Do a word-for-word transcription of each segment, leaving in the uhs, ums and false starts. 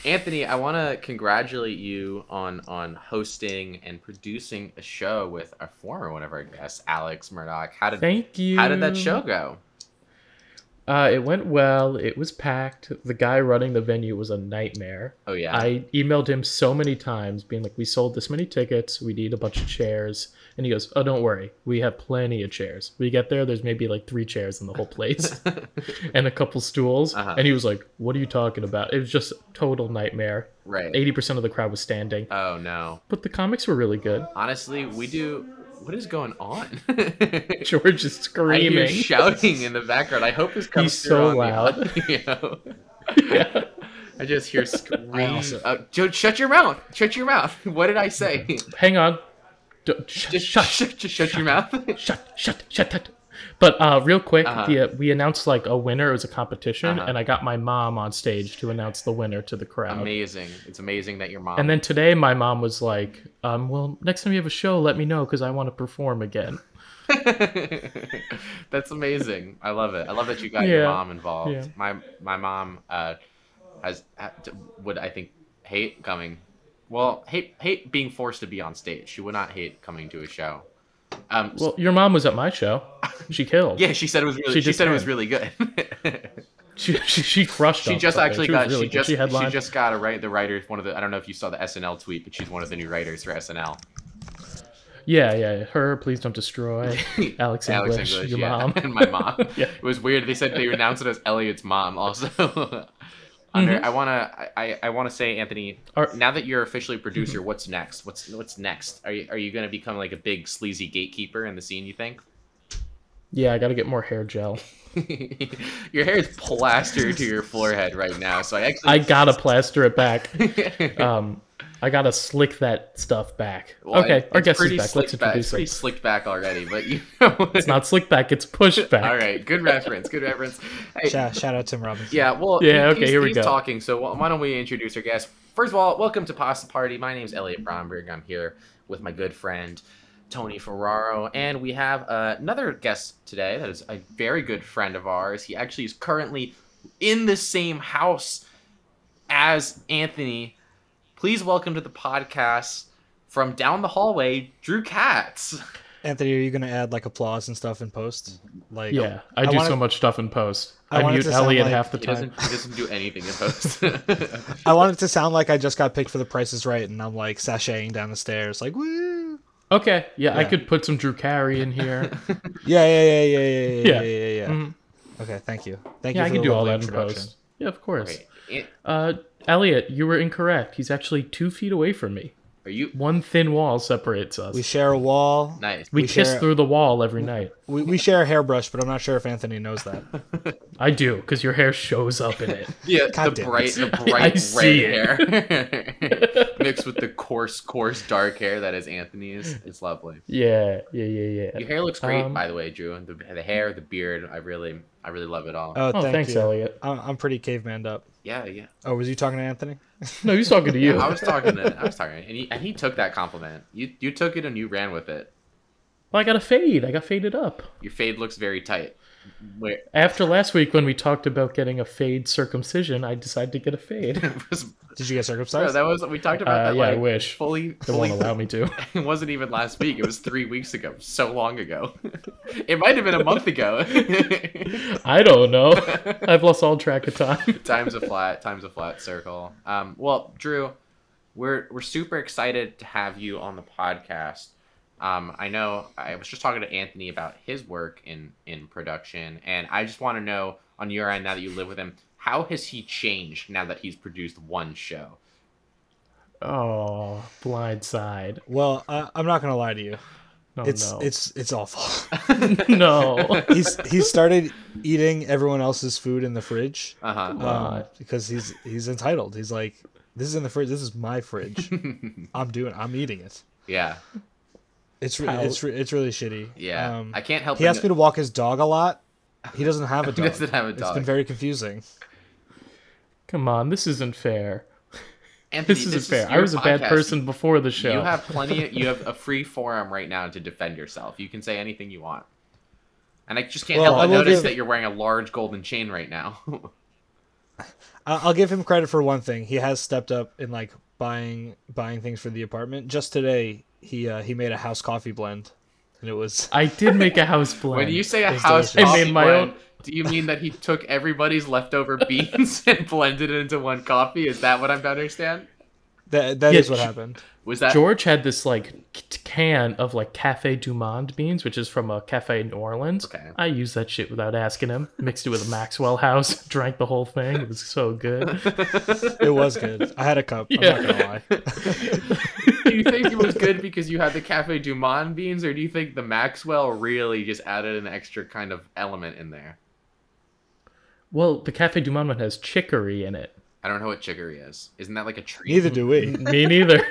Anthony, I want to congratulate you on on hosting and producing a show with our former one of our guests, Alex Murdoch. How did Thank how did that show you. go? Uh, it went well. It was packed. The guy running the venue was a nightmare. Oh yeah. I emailed him so many times, being like, "We sold this many tickets. We need a bunch of chairs." And he goes, "Oh, don't worry. We have plenty of chairs." We get there. There's maybe like three chairs in the whole place, and a couple stools. Uh-huh. And he was like, "What are you talking about?" It was just total nightmare. Right. Eighty percent of the crowd was standing. Oh no. But the comics were really good. Honestly, we do. What is going on? George is screaming. I hear shouting in the background. I hope this comes He's through so on loud. The audio. Yeah. I just hear screams. also- Uh, Joe, shut your mouth! Shut your mouth! What did I say? Hang on. D- sh- Just shut, shut, just shut your mouth. shut, shut, shut that. But uh, real quick, Uh-huh. the, uh, we announced like a winner. It was a competition, Uh-huh. and I got my mom on stage to announce the winner to the crowd. Amazing! It's amazing that your mom. And then today, my mom was like, um, "Well, next time you have a show, let me know because I want to perform again." That's amazing. I love it. I love that you got your Yeah. mom involved. Yeah. My my mom uh, has ha- would I think hate coming. Well, hate hate being forced to be on stage. She would not hate coming to a show. Um, Well, your mom was at my show. She killed. yeah, she said it was really. She She, did said it was ten. really good. She she, she crushed. She on just something. actually she was got. really She good. just. She She, headlined. just got a right. The writers. One of the. I don't know if you saw the S N L tweet, but she's one of the new writers for S N L. Yeah, yeah. Her, please don't destroy Alex English, Alex English, your yeah, mom. and my mom. Yeah. It was weird. They said they announced it as Elliot's mom. Also, under Mhm. I wanna I, I wanna say, Anthony, Are- now that you're officially producer, what's next? What's what's next? Are you are you gonna become like a big sleazy gatekeeper in the scene? You think? Yeah, I got to get more hair gel. Your hair is plastered to your forehead right now, so I actually I gotta plaster it back. Um, I gotta slick that stuff back. Well, okay, it- our it's guest is pretty back. slicked Let's back. It's introduce pretty him. slicked back already, but you know. It's not slick back. It's pushed back. All right, good reference. Good reference. Hey, Shout, shout out Tim Robinson. yeah, well, Yeah, he- okay, he's, here we he's go. talking, so wh- why don't we introduce our guest? First of all, welcome to Pasta Party. My name's Elliot Bromberg. I'm here with my good friend Tony Ferraro, and we have uh, another guest today that is a very good friend of ours. He actually is currently in the same house as Anthony. Please welcome to the podcast from down the hallway, Drew Katz. Anthony, are you gonna add like applause and stuff in post? Like, Yeah, I, I do wanted- so much stuff in post. I I, wanted mute to sound Elliot like- half the He time. doesn't, he doesn't do anything in post. I want it to sound like I just got picked for The Price is Right, and I'm like sashaying down the stairs, like woo. Okay, yeah, I Yeah. could put some Drew Carey in here. Yeah, yeah, yeah, yeah, yeah, yeah, Yeah. yeah, yeah. yeah. Mhm. Okay, thank you. Thank Yeah, you. I for can the do all lovely that in introduction. post. Yeah, of course. Okay. Uh, Elliot, you were incorrect. He's actually two feet away from me. Are you One thin wall separates us. We We, share a wall. nice? we kiss share- through the wall every night. We, we share a hairbrush, but I'm not sure if Anthony knows that. I do, because your hair shows up in it. Yeah, the God damn bright, the I bright red see hair mixed with the coarse, coarse dark hair that is Anthony's. It's lovely. Yeah, yeah, yeah, yeah. Your hair looks great, Um, by the way, Drew. The, the hair, the beard, I really, I really love it all. Oh, Oh, thank thanks, you. Elliot. I'm, I'm pretty cavemaned up. yeah, yeah. Oh, was you talking to Anthony? No, he's talking to you. I was talking to, I was talking, and he, and he took that compliment. You, you took it and you ran with it. Well, I got a fade. I got faded up. Your fade looks very tight. Where After last week when we talked about getting a fade circumcision, I decided to get a fade. Did you get Bro, circumcised? that was we talked about Uh, that. yeah, I like, wish. fully. They fully won't allow me to. It wasn't even last week. It was three weeks ago. So long ago. It might have been a month ago. I don't know. I've lost all track of time. Time's a flat. Time's a flat circle. Um, well, Drew, we're we're super excited to have you on the podcast. Um, I know I was just talking to Anthony about his work in in production, and I just want to know on your end, now that you live with him, how has he changed now that he's produced one show? Oh, blind side. Well, I, I'm not gonna lie to you. Oh, it's no. it's it's awful. no. he's he started eating everyone else's food in the fridge Uh huh. um, Why? because he's he's entitled. He's like, this is in the fridge. This is my fridge. I'm doing. I'm eating it. Yeah. It's re- How- it's re- it's really shitty. Yeah. Um, I can't help. he but asked me to walk his dog a lot. He doesn't have a He dog. doesn't have a It's dog. been very confusing. Come on, this isn't fair. Anthony, This isn't is fair. I your was a bad podcast. person before the show. You have plenty. You have a free forum right now to defend yourself. You can say anything you want. And I just can't Well, help I but will notice give- that you're wearing a large golden chain right now. I- I'll give him credit for one thing. He has stepped up in like buying buying things for the apartment. Just today, he uh, he made a house coffee blend, and it was I did make a house blend. When you say a It's house delicious. I coffee made my blend, own- do you mean that he took everybody's leftover beans and blended it into one coffee? Is that what I'm to understand? that that Yeah, is what j- happened. Was that George had this like c- can of like Cafe Du Monde beans, which is from a cafe in New Orleans. Okay. I used that shit without asking him. Mixed it with a Maxwell House, drank the whole thing. It was so good. It was good. I had a cup. Yeah. I'm not gonna lie. Do you think it was good because you had the Cafe Du Monde beans, or do you think the Maxwell really just added an extra kind of element in there? Well, the Cafe Du Monde one has chicory in it. I don't know what chicory is. Isn't that like a tree? Neither do we. Me neither.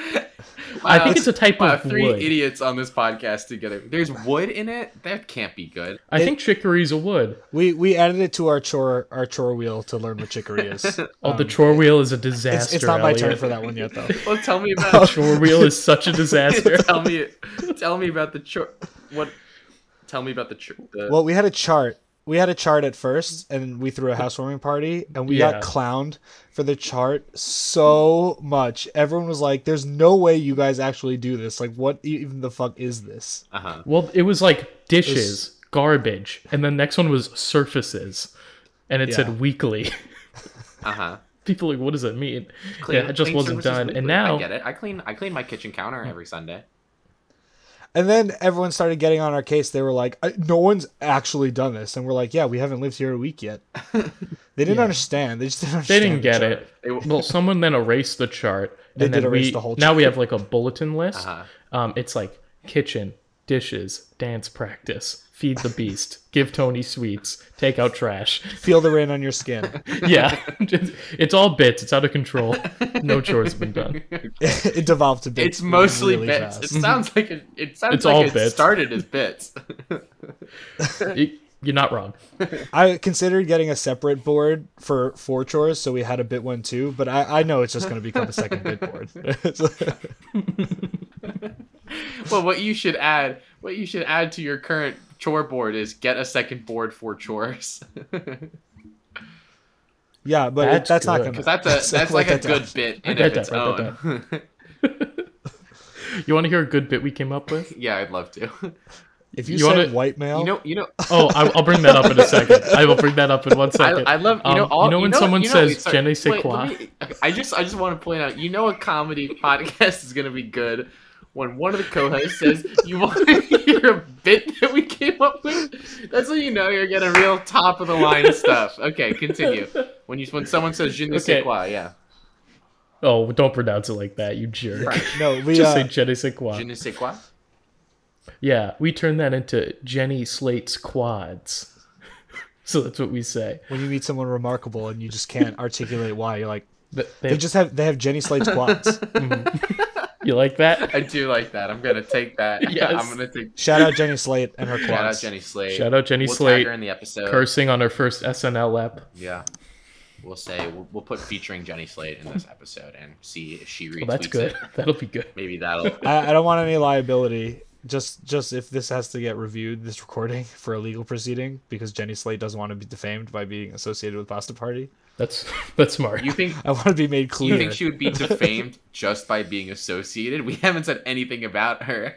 I think it's a type Wow, of three wood. idiots on this podcast together. There's wood in it? That can't be good. I think chicory's a wood. We we added it to our chore our chore wheel to learn what chicory is. Oh, the Um, chore wheel is a disaster. It's, it's not my turn Elliot. for that one yet, though. Well, tell me about Chore wheel is such a disaster. tell me tell me about the chor- what tell me about the, chor- the Well, we had a chart. We had a chart at first, and we threw a housewarming party, and we Yeah. got clowned for the chart so much. Everyone was like, "There's no way you guys actually do this. Like, what even the fuck is this?" uh-huh. Well, it was like dishes, garbage, and the next one was surfaces, and it Yeah. said weekly. Uh-huh. People are like, what does that mean? Clean- yeah, it just clean wasn't services done. weekly. And now, I get it. I clean I clean my kitchen counter every Sunday. And then everyone started getting on our case. They were like, "I- "No one's actually done this," and we're like, "Yeah, we haven't lived here a week yet." They didn't Yeah. understand. They just didn't they understand. didn't the get chart. it. They- Well, someone then erased the chart. They and did then erase we, the whole Now we chart. have like a bulletin list. Uh-huh. Um, it's like kitchen, dishes, dance practice, feed the beast, give Tony sweets, take out trash. Feel the rain on your skin. Yeah, it's all bits. It's out of control. No chores have been done. It devolved to bits. It's mostly really bits. fast. It sounds like it, it sounds It's like all it bits. started as bits. You- You're not wrong. I considered getting a separate board for four chores, so we had a bit one too. But I, I know it's just going to become a second bit board. Well, what you should add, what you should add to your current chore board is get a second board for chores. Yeah, but That's that's, not good. going Because that's a that's like a good bit in Write of its that, write own. You want to hear a good bit we came up with? Yeah, I'd love to. If you, You said wanna- white male, You know, you know. Oh, I, I'll bring that up in a second. I will bring that up in one I, second. I love you know Um, all you know when know, someone you know, says sorry, "Je ne sais wait, quoi." let me- I just I just want to point out, you know, a comedy podcast is gonna be good when one of the co-hosts says, "You want to hear a bit that we came up with?" That's when you know you're getting real top of the line stuff. Okay, continue. When you when someone says "Je ne sais Okay. quoi," yeah, Oh, don't pronounce it like that, you jerk. Right. no, we Just uh, say "Je ne sais quoi." "Je ne sais quoi." Yeah, we turn that into Jenny Slate's quads. So that's what we say. when you meet someone remarkable and you just can't articulate why, you're like, Th- they They, just have they have Jenny Slate's quads. you like that? I do like that. I'm gonna take that. Yes. I'm gonna take. Shout out Jenny Slate and her Shout out quads. Jenny Slate. Shout out Jenny we'll Slate. Tag her in the episode. Cursing on her first S N L ep. Yeah. We'll say we'll, we'll put featuring Jenny Slate in this episode and see if she retweets Well, that's good. it. That'll be good. Maybe that'll. I, I don't want any liability. Just just if this has to get reviewed, this recording for a legal proceeding, because Jenny Slate doesn't want to be defamed by being associated with Pasta Party. That's that's smart. You think I want to be made clear. you think she would be defamed just by being associated? We haven't said anything about her.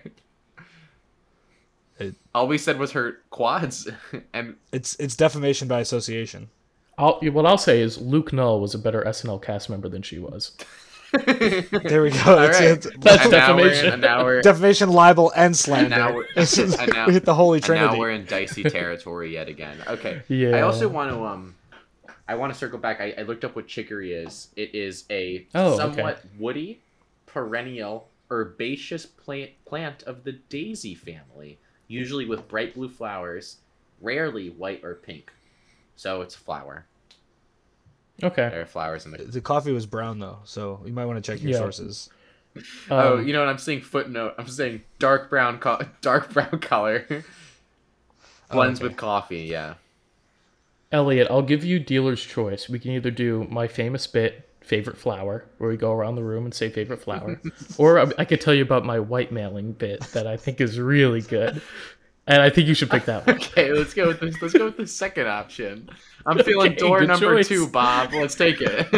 It- All we said was her quads, and It's it's defamation by association. I'll, what I'll say is Luke Null was a better S N L cast member than she was. There we go. all It's, right. it's That's and now we're in- defamation. and now we're, defamation, libel, and and slander. now we're, It's just- and now, we hit the holy and trinity. now we're in dicey territory yet again. Okay. Yeah. I also want to um, I want to circle back. I, I looked up what chicory is. It is a Oh, somewhat okay. woody, perennial, herbaceous plant plant of the daisy family, usually with bright blue flowers, rarely white or pink. So it's a flower. Okay. There are flowers in the. The coffee was brown though, so you might want to check your Yeah. sources. oh, Um, you know what? I'm seeing footnote. I'm saying dark brown, co- dark brown color blends okay. with coffee. Yeah. Elliot, I'll give you dealer's choice. We can either do my famous bit, favorite flower, where we go around the room and say favorite flower, or I, I could tell you about my white mailing bit that I think is really good. And I think you should pick that one. Okay, let's go with this. Let's go with the second option. I'm feeling Okay, door good number choice. two, Bob. Let's take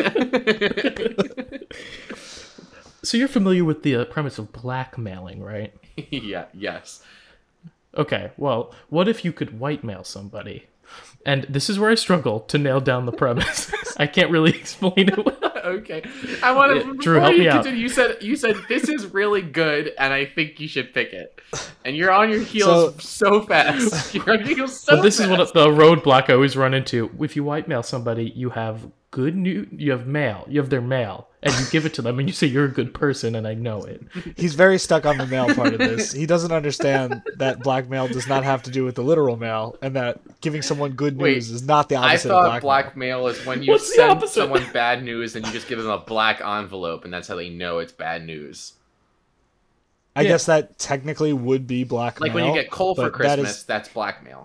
it. So you're familiar with the uh, premise of blackmailing, right? Yeah. Yes. Okay, well, what if you could whitemail somebody? And this is where I struggle to nail down the premise. I can't really explain it well. Okay. I want Yeah, to. Drew, help you me out. continue, You said you said this is really good, and I think you should pick it. And you're on your heels so, so fast. You're on your heels so But this fast. is what the roadblock I always run into. If you whitemail somebody, you have good news. You have mail. You have their mail, and you give it to them, and you say you're a good person, and I know it. He's very stuck on the mail part of this. He doesn't understand that blackmail does not have to do with the literal mail, and that giving someone good Wait, news is not the I opposite thought of blackmail. blackmail is when you What's the send opposite? someone bad news and you just give them a black envelope, and that's how they know it's bad news. I Yeah. guess that technically would be blackmail. Like when you get coal for but that Christmas, is- that's blackmail.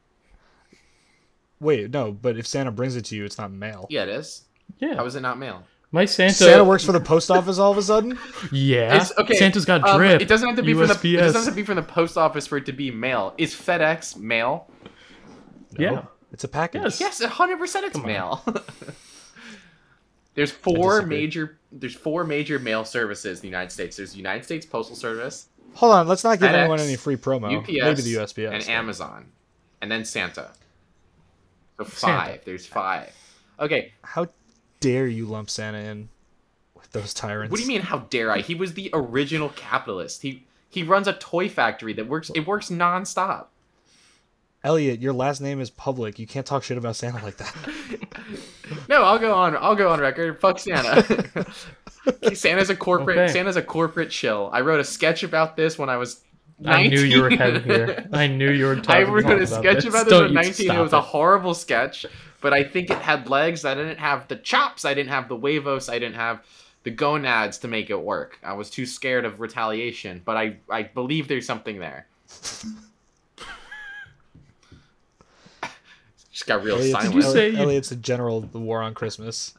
Wait, no, but if Santa brings it to you, it's not mail. Yeah, it is. Yeah, How is it not mail? my Santa. Santa works for the post office all of a sudden? Yeah, It's, okay, Santa's got um, drip. it doesn't have to be U S from the. P It S. doesn't have to be from the post office for it to be mail. Is FedEx mail? Yeah. No, it's a package. Yes. Yes, one hundred percent it's Come on. mail. There's four disagree. major. There's four major mail services in the United States. There's the United States Postal Service, Hold on, let's not give FedEx, anyone any free promo. U P S, Maybe the U S P S. and Amazon, and then Santa. So Santa. five. There's five. Okay. How dare you lump Santa in with those tyrants? What do you mean? How dare I? He was the original capitalist. He he runs a toy factory that works. It works nonstop. Elliot, your last name is public. You can't talk shit about Santa like that. No, I'll go on. I'll go on record. Fuck Santa. Santa's a corporate. Okay. Santa's a corporate chill. I wrote a sketch about this when I was I nineteen. knew you were heading here. I knew you were I talking wrote a about sketch this. about this Don't when you nineteen. It stop was a horrible sketch, but I think it had legs. I didn't have the chops. I didn't have the huevos. I didn't have the gonads to make it work. I was too scared of retaliation, but I I believe there's something there. Just got real Elliot's, silent. you say Elliot- you- Elliot's a general of the war on Christmas.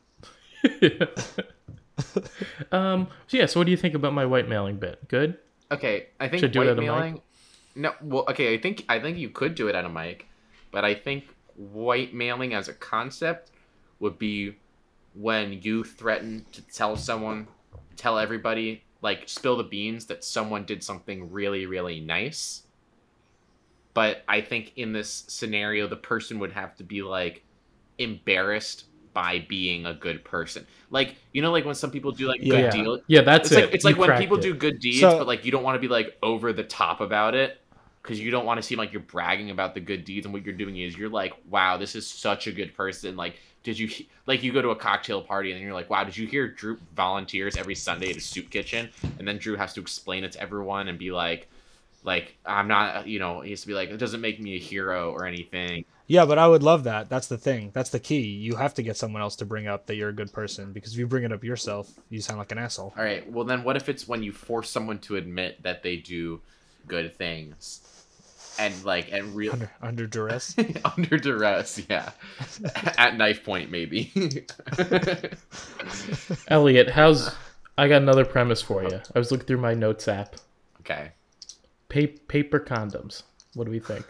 um. So yeah. So what do you think about my white mailing bit? Good. Okay, I think Should I do it white at a mic? mailing. No, well, okay. I think I think you could do it at a mic, but I think white mailing as a concept would be when you threaten to tell someone, tell everybody, like spill the beans that someone did something really, really nice. But I think in this scenario, the person would have to be like embarrassed by being a good person. Like, you know, like when some people do like Yeah. good Yeah. deal. Yeah. That's It's it. like it's You like when cracked people it. do good deeds, So- but like you don't want to be like over the top about it because you don't want to seem like you're bragging about the good deeds. And what you're doing is you're like, wow, this is such a good person. Like, did you he- like you go to a cocktail party and you're like, wow, did you hear Drew volunteers every Sunday at a soup kitchen? And then Drew has to explain it to everyone and be like, like I'm not, you know, he has to be like, it doesn't make me a hero or anything. Yeah, but I would love that. That's the thing. That's the key. You have to get someone else to bring up that you're a good person, because if you bring it up yourself, you sound like an asshole. All right, well then, what if it's when you force someone to admit that they do good things, and like and real Under, under duress. under duress, yeah, at knife point maybe. Elliot, how's? I got another premise for you. I was looking through my notes app. Okay, Pa- paper condoms. What do we think?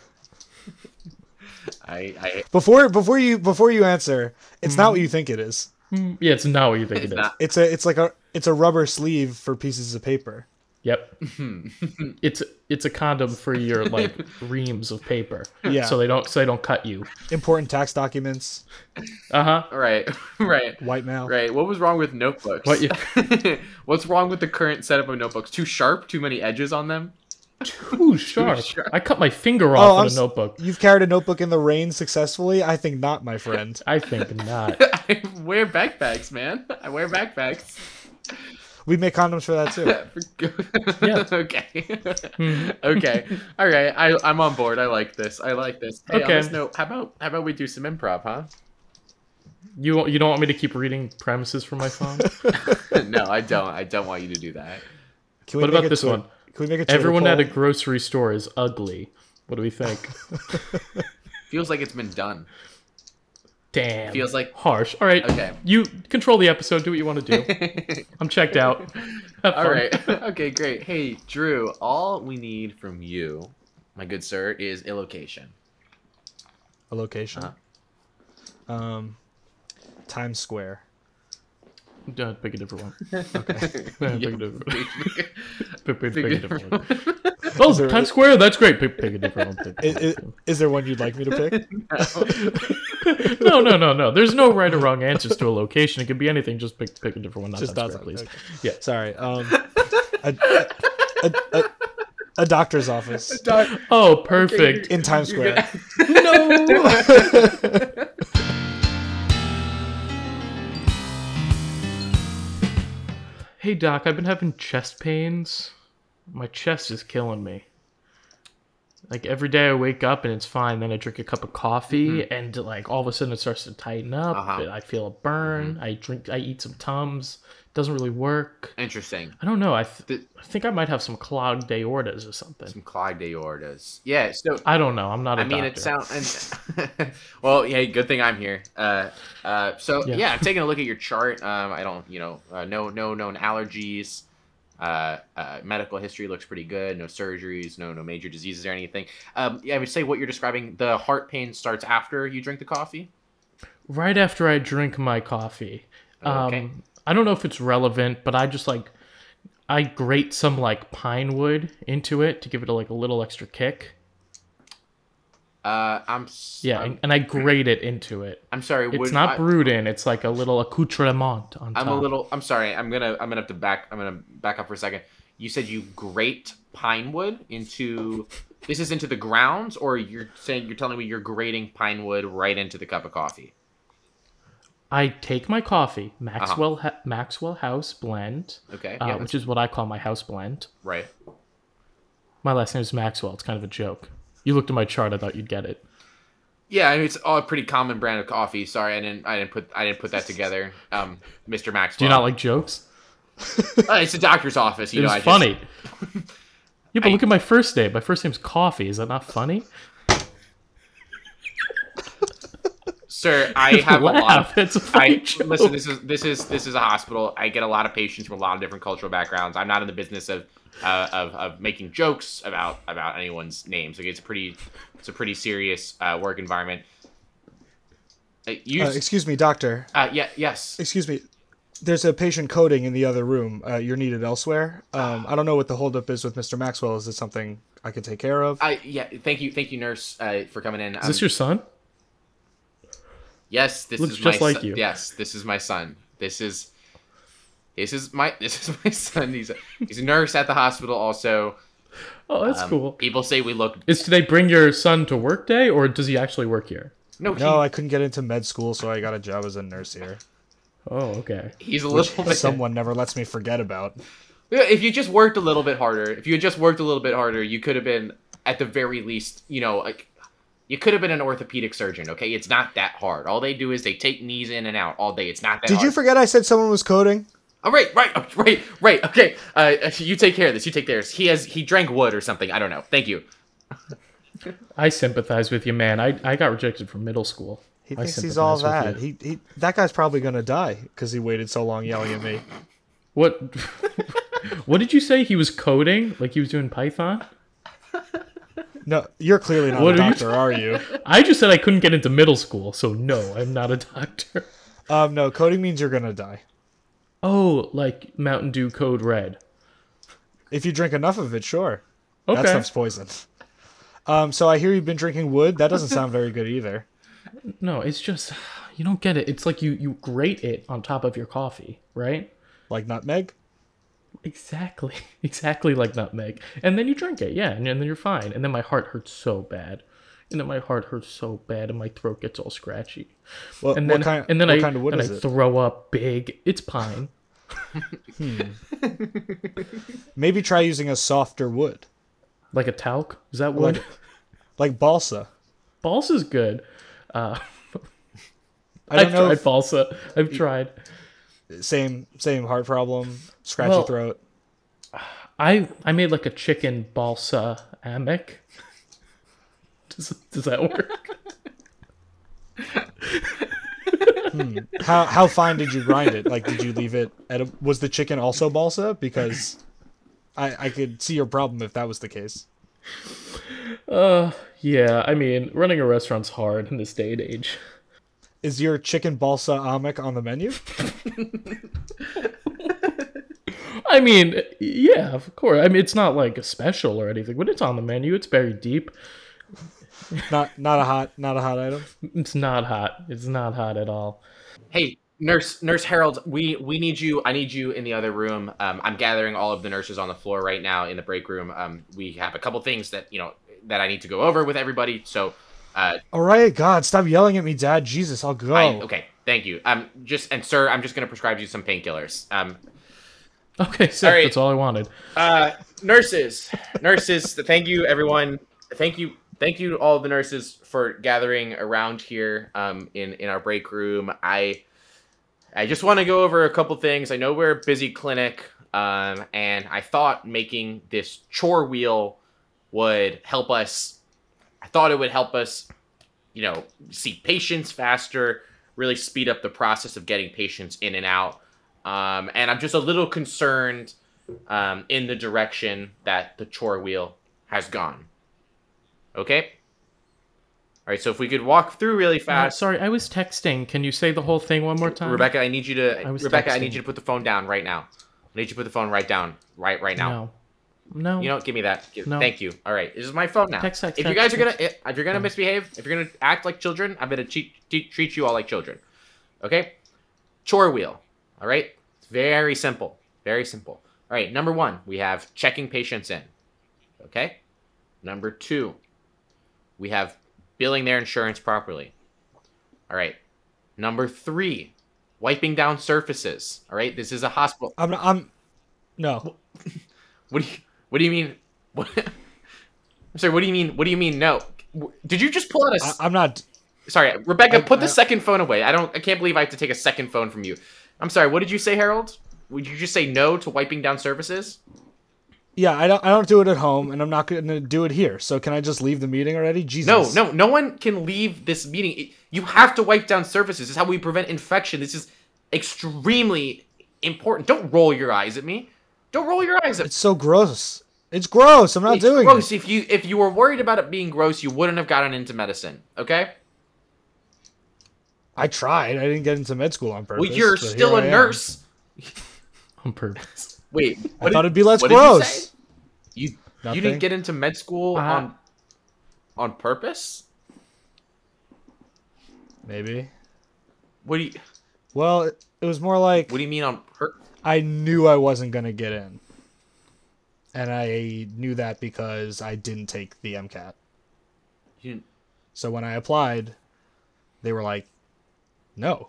I I Before before you before you answer, it's not what you think it is. Hmm, Yeah, it's not what you think it's it is. not. It's a it's like a it's a rubber sleeve for pieces of paper. Yep. it's it's a condom for your like reams of paper. Yeah. So they don't so they don't cut you. Important tax documents, Uh huh. Right, right, white mail. right. What was wrong with notebooks? What you- What's wrong with the current setup of notebooks? Too sharp? Too many edges on them? Too sharp. sharp. I cut my finger Oh, off I'm on a s- notebook. You've carried a notebook in the rain successfully? I think not, my friend. I think not. I wear backpacks, man. I wear backpacks. We make condoms for that too. Yeah. Okay. Mhm. Okay. All right. I I'm on board. I like this. I like this. Hey, Okay. on this note, how about how about we do some improv, huh? You you don't want me to keep reading premises from my phone? No, I don't. I don't want you to do that. Can we What make about it this to a- one? Can we make it to Everyone a at a poll? grocery store is ugly. What do we think? Feels like it's been done. Damn. Feels like- harsh. All right. Okay. You control the episode. Do what you want to do. I'm checked out. Have All fun. right. Okay, great. Hey, Drew, all we need from you my good sir, is a location. A location. Uh-huh. Um, Times Square. Uh, pick a different one. Okay. Uh, pick a different one. Pick, pick, Pick pick a a different different one. Oh, Is there- Times Square. That's great. Pick, pick a different one. Pick, pick, Is, pick. is there one you'd like me to pick? No, no, no, no. There's no right or wrong answers to a location. It could be anything. Just pick, pick a different one. Not Just Times not Square, please. okay. Yeah. Sorry. Um, a, a, a, a, a doctor's office Oh, perfect. in Times Square. No. Hey, Doc. I've been having chest pains. My chest is killing me. Like every day I wake up and it's fine. Then I drink a cup of coffee Mm-hmm. and like all of a sudden it starts to tighten up. Uh-huh. and I feel a burn. I drink. I eat some Tums. Doesn't really work. Interesting. I don't know. I, th- The- I think I might have some clogged aortas or something. Some clogged aortas. Yeah. So I don't know. I'm not a I mean, doctor. it sounds. Well, yeah. Good thing I'm here. Uh, uh. So Yeah. yeah, I'm taking a look at your chart. Um, I don't, you know, uh, no, no known allergies. Uh, uh, medical history looks pretty good. No surgeries. No, no major diseases or anything. Um, yeah, I would say what you're describing. The heart pain starts after you drink the coffee. Right after I drink my coffee. Okay. Um, I don't know if it's relevant, but I just like I grate some like pine wood into it to give it a, like a little extra kick. Uh, I'm. s- Yeah, I'm, and, and I grate it into it. I'm sorry. It's would- not I- brewed in. It's like a little accoutrement on top. I'm a little. I'm sorry. I'm gonna. I'm gonna have to back. I'm gonna back up for a second. You said you grate pine wood into. This is into the grounds, or you're saying you're telling me you're grating pine wood right into the cup of coffee. I take my coffee, Maxwell ha- Maxwell House Blend, Okay. uh, Yeah. which that's is what I call my house blend. right. My last name is Maxwell. It's kind of a joke. You looked at my chart. I thought you'd get it. Yeah, I mean, it's all a pretty common brand of coffee. Sorry, I didn't. I didn't put. I didn't put that together. Um, Mister Maxwell. Do you not like jokes? Uh, it's a doctor's office. You It know, was I just- funny. Yeah, but I- look at my first name. My first name's Coffee. Is that not funny? Sir, I have a lot. Of, Laugh. It's a funny I joke. listen. This is this is this is a hospital. I get a lot of patients from a lot of different cultural backgrounds. I'm not in the business of uh, of, of making jokes about about anyone's names. Like it's a pretty it's a pretty serious uh, work environment. Uh, you, Uh, excuse me, doctor. uh, yeah, yes. Excuse me. There's a patient coding in the other room. Uh, you're needed elsewhere. Um, I don't know what the holdup is with Mister Maxwell. Is it something I could take care of? I yeah. Thank you, thank you, nurse, uh, for coming in. Is this Um, your son? Yes, this Looks is just my like son. you. Yes, this is my son. This is this is my this is my son. He's a, he's a nurse at the hospital. Also, Oh, that's Um, cool. people say we look. Is today bring your son to work day, or does he actually work here? No, he, No, I couldn't get into med school, so I got a job as a nurse here. Oh, okay. he's a little bit. Someone never lets me forget about. If you just worked a little bit harder, if you had just worked a little bit harder, you could have been at the very least, you know, like you could have been an orthopedic surgeon. Okay, it's not that hard. All they do is they take knees in and out all day. It's not that. Did hard. you forget I said someone was coding? Oh, right, right, oh, right, right. Okay, uh, you take care of this. You take care of this. He has he drank wood or something. I don't know. Thank you. I sympathize with you, man. I, I got rejected from middle school. He I thinks he's all sympathize that. with you. He, he that guy's probably gonna die because he waited so long yelling at me. What? What did you say? He was coding, like he was doing Python. No, you're clearly not What a are you doctor, are you? I just said I couldn't get into middle school, so no, I'm not a doctor. Um, no, coding means you're gonna die. Oh, like Mountain Dew Code Red. If you drink enough of it, sure. That Okay. stuff's poison. Um, so I hear you've been drinking wood. That doesn't sound very good either. No, it's just you don't get it. It's like you you grate it on top of your coffee, right? Like nutmeg? Exactly, exactly like nutmeg, and then you drink it, yeah, and, and then you're fine. And then my heart hurts so bad, and then my heart hurts so bad, and my throat gets all scratchy. What, And then what kind? and then what I kind of wood and is I it? throw up big. It's pine. Maybe try using a softer wood, Like a talc? Is that wood? Like- like balsa. Balsa's good. Uh, I don't I've know. tried If, balsa. I've tried. same same heart problem, scratchy Well- throat. I I made like a chicken balsa amic. Does does that work? How how fine did you grind it? Like, did you leave it at a? Was the chicken also balsa? Because I I could see your problem if that was the case. Uh, yeah. I mean, running a restaurant's hard in this day and age. Is your chicken balsa amic on the menu? I mean, yeah, of course. I mean, it's not like a special or anything, but it's on the menu. It's buried deep. Not not a hot not a hot item. It's not hot. It's not hot at all. Hey, nurse, Nurse Harold, we we need you. I need you in the other room. Um, I'm gathering all of the nurses on the floor right now in the break room. Um, we have a couple things that you know that I need to go over with everybody. So, uh, All right, God, stop yelling at me, Dad. Jesus, I'll go. I, okay, thank you. Um, just and sir, I'm just gonna prescribe you some painkillers. Um, Okay, sick. All right. That's all I wanted. uh, nurses, nurses, thank you, everyone. Thank you, thank you, all of the nurses for gathering around here. Um, in in our break room. I. I just want to go over a couple things. I know we're a busy clinic, um, and I thought making this chore wheel would help us. I thought it would help us, you know, see patients faster, really speed up the process of getting patients in and out. Um, and I'm just a little concerned um, in the direction that the chore wheel has gone. Okay? All right, so if we could walk through really Uh, fast. sorry, I was texting. Can you say the whole thing one more time? Rebecca, I need you to I was Rebecca, I texting. need you to put the phone down right now. I need you to put the phone right down. Right right now. No. No. You know what? Give me that. Give- No. Thank you. All right. This is my phone now. Text, text, if you text, guys are gonna text. if you're gonna misbehave, if you're gonna act like children, I'm gonna treat treat you all like children. Okay? Chore wheel. All right? It's very simple. Very simple. All right, number one, we have checking patients in. Okay? Number two, we have billing their insurance properly. All right. Number three, wiping down surfaces. All right, this is a hospital. I'm I'm no. What do you What do you mean? What? I'm sorry. What do you mean? What do you mean? No. Did you just pull out a? I, I'm not. Sorry, Rebecca. I- put the I- second phone away. I don't. I can't believe I have to take a second phone from you. I'm sorry. What did you say, Harold? Would you just say no to wiping down surfaces? Yeah, I don't I don't do it at home, and I'm not going to do it here. So can I just leave the meeting already? Jesus. No, no, no one can leave this meeting. You have to wipe down surfaces. This is how we prevent infection. This is extremely important. Don't roll your eyes at me. Don't roll your eyes at me. It's so gross. It's gross. I'm not It's doing gross. it. If you if you were worried about it being gross, you wouldn't have gotten into medicine. Okay? I tried. I didn't get into med school on purpose. Well, you're but still here a I am. nurse. On purpose. Wait, I what thought did- it'd be less what did you gross. say? You you Nothing. didn't get into med school Uh, on on purpose? Maybe. What do you Well, it, it was more like What do you mean on pur- I knew I wasn't gonna get in, and I knew that because I didn't take the MCAT. you didn't- So when I applied, they were like, "No."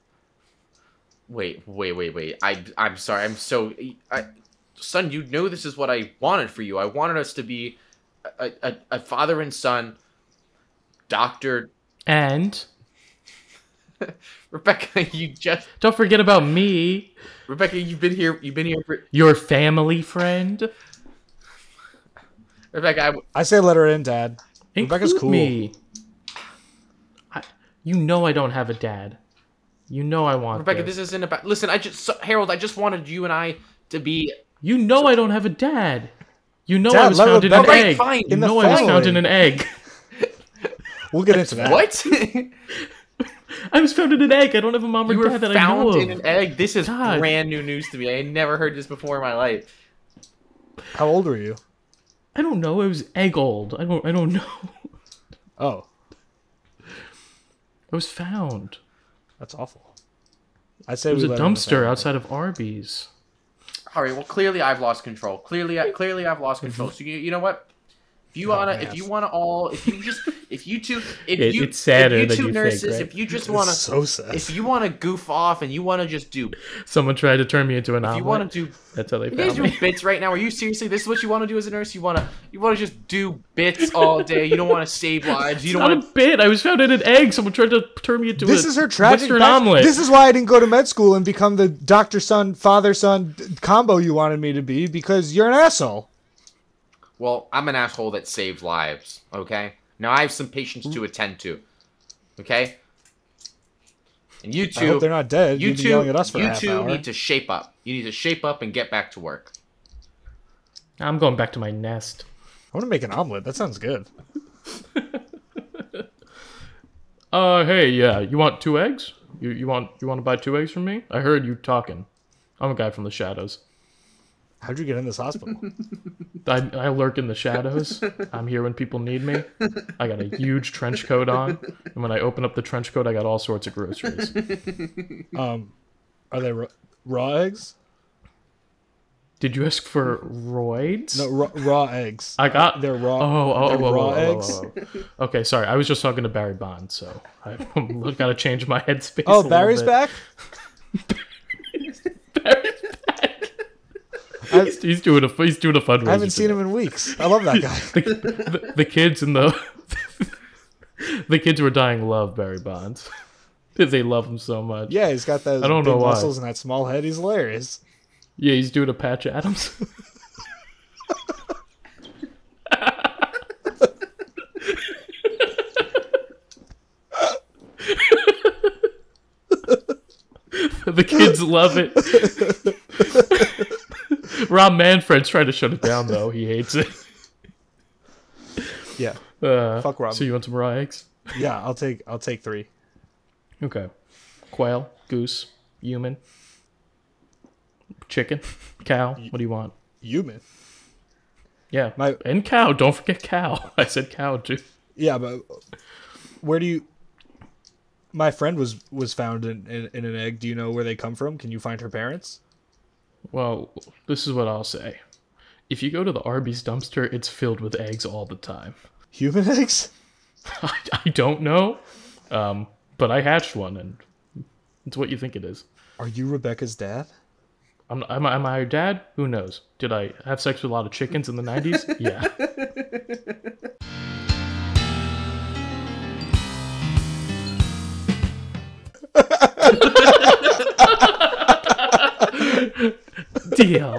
Wait, wait, wait, wait. I I'm sorry. I'm so I son, you know this is what I wanted for you. I wanted us to be a, a, a father and son, doctor. And Rebecca, you just don't forget about me, Rebecca, you've been here. You've been here for your family friend. Rebecca. I, I say let her in, Dad. Rebecca's Include cool. me. I, you know I don't have a dad. You know I want Rebecca, this. this isn't about. Listen, I just so, Harold. I just wanted you and I to be. You know I don't have a dad. You know Dad, I was let found in an Rebecca- Alright, egg. fine. You In the know I was found family. in an egg. We'll get into that. What? I was found in an egg. I don't have a mom or You were dad that I know found of. in an egg. This is God. brand new news to me. I had never heard this before in my life. How old were you? I don't know. I was egg old. I don't. I don't know. Oh, I was found. that's awful. I'd say It was we a let her in the dumpster family. outside of Arby's. All right. Well, clearly I've lost control. Clearly, I, clearly I've lost control. So you, you know what? If you Oh, wanna, man. if you wanna all, if you just, if you two, if It- you, it's sadder if you than two you think, nurses, right? if you just It's wanna, so sad. if you wanna goof off and you wanna just do, Someone tried to turn me into an if omelet. you wanna do, That's how they you guys found doing me. bits right now. Are you seriously? This is what you wanna do as a nurse? You wanna, you wanna just do bits all day. You don't wanna save lives. You It's don't not wanna. a bit. I was found in an egg. Someone tried to turn me into This a is her tragic Western back- omelet. This is why I didn't go to med school and become the doctor son father son combo you wanted me to be, because you're an asshole. Well, I'm an asshole that saved lives. Okay. Now I have some patients to attend to. Okay. And you two. I hope they're not dead. You You've been two, yelling at us for a you half two hour. need to shape up. You need to shape up and get back to work. I'm going back to my nest. want to make an omelet. That sounds good. Uh, hey, yeah, you want two eggs? You you want you want to buy two eggs from me? I heard you talking. I'm a guy from the shadows. How'd you get in this hospital? I, I lurk in the shadows. I'm here when people need me. I got a huge trench coat on, and when I open up the trench coat, I got all sorts of groceries. Um, are they raw, raw eggs? Did you ask for roids? No, raw, raw eggs. I got. They're raw. Oh, oh, they're oh, oh, raw oh, oh, eggs. oh, oh. Okay, sorry. I was just talking to Barry Bonds, so I gotta change my headspace. Oh, a little Barry's bit. back. Barry's back. I, He's, he's doing a he's doing a fundraiser. I haven't seen today. him in weeks. I love that guy. The, the, the kids and the the kids were dying love Barry Bonds. They love him so much. Yeah, he's got those I don't big know why. muscles and that small head. He's hilarious. Yeah, he's doing a Patch Adams. The kids love it. Rob Manfred's trying to shut it down, though. He hates it. Yeah, Uh, Fuck Rob. So you want some raw eggs? yeah. I'll take. I'll take three. Okay. Quail, goose, human, chicken, cow. What do you want? Human. Yeah, My and cow. Don't forget cow. I said cow too. yeah, but where do you? My friend was was found in, in in an egg. Do you know where they come from? Can you find her parents? Well, this is what I'll say. If you go to the Arby's dumpster, it's filled with eggs all the time. Human eggs? I, I don't know, um, but I hatched one, and it's what you think it is. Are you Rebecca's dad? I'm, am, I, am I her dad? Who knows? Did I have sex with a lot of chickens in the nineties? Yeah. Deal.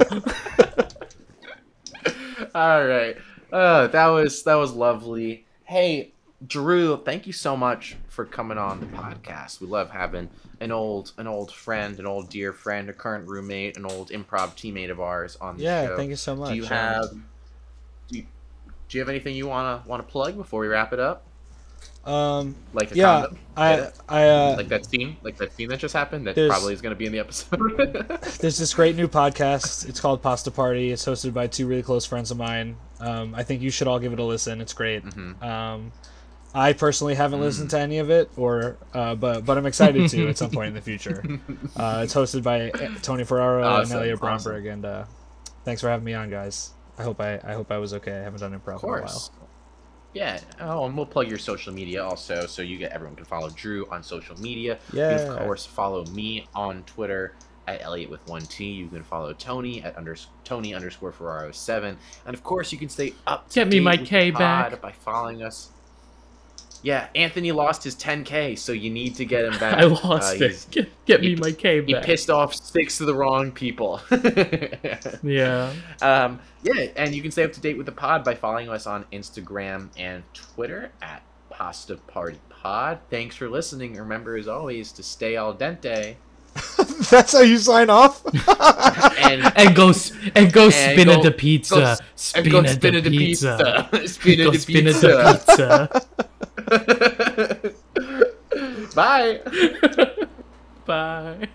All right. Uh, that was that was lovely. Hey, Drew, thank you so much for coming on the podcast. We love having an old an old friend, an old dear friend, a current roommate, an old improv teammate of ours on the Yeah, show. thank you so much. Do you Um, have do you, do you have anything you wanna wanna plug before we wrap it up? Um. Like a Yeah. condom? I. Get it? I. Uh, Like that scene, like that scene that just happened. That There's- probably is going to be in the episode. There's this great new podcast. It's called Pasta Party. It's hosted by two really close friends of mine. Um, I think you should all give it a listen. It's great. Mhm. Um, I personally haven't Mm. listened to any of it, or uh, but but I'm excited to at some point in the future. Uh, it's hosted by Tony Ferraro Awesome, and Elliot awesome. Bromberg, and uh, thanks for having me on, guys. I hope I I hope I was okay. I haven't done improv Of in a while. course. Yeah. Oh, and we'll plug your social media also, so you get everyone can follow Drew on social media. You can, Yeah. of course, follow me on Twitter at Elliot with one T. You can follow Tony at under, Tony underscore Ferraro seven, and of course, you can stay up to Get me date my with K the back. pod by following us. Yeah, Anthony lost his ten K, so you need to get him back. I lost Uh, it. he's- Get, get he- me my K He back. pissed off six of the wrong people. Yeah. Um, yeah, and you can stay up to date with the pod by following us on Instagram and Twitter at Pasta Party Pod. Thanks for listening. Remember, as always, to stay al dente That's how you sign off. and, And go s- and go And spin go- at the pizza. go s- spin, and go at spin the at the pizza. pizza. Spin at Go the spin at the pizza. pizza. Bye. Bye.